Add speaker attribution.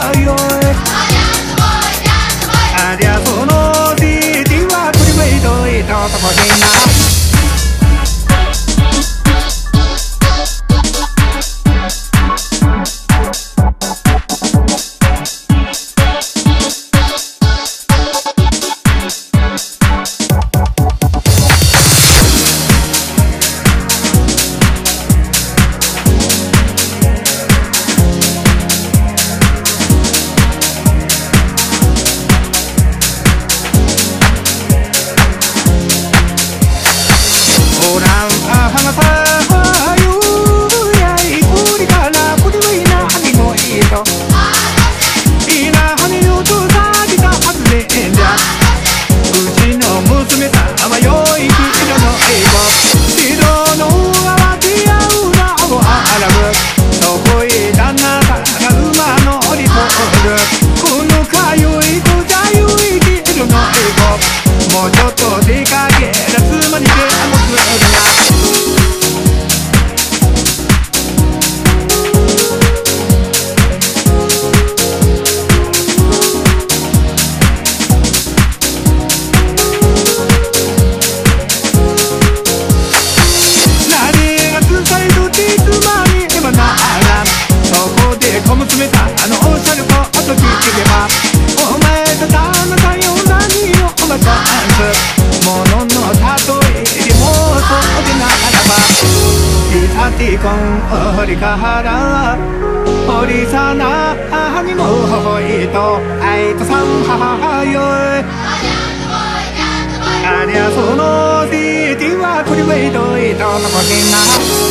Speaker 1: hayo adia sono di diwa kuri mai doi to to kodinaもうちょっと出かけ夏まででもずっ何が伝えるってつまりではならそこで小娘さんおっしゃること聞けばお前と旦那さんよ何をおばちゃんものの例えにもそうでならばいさてこんおりからおりさな母にもほいと愛とさん母よありゃそのディティはこれウェイドイとのこけな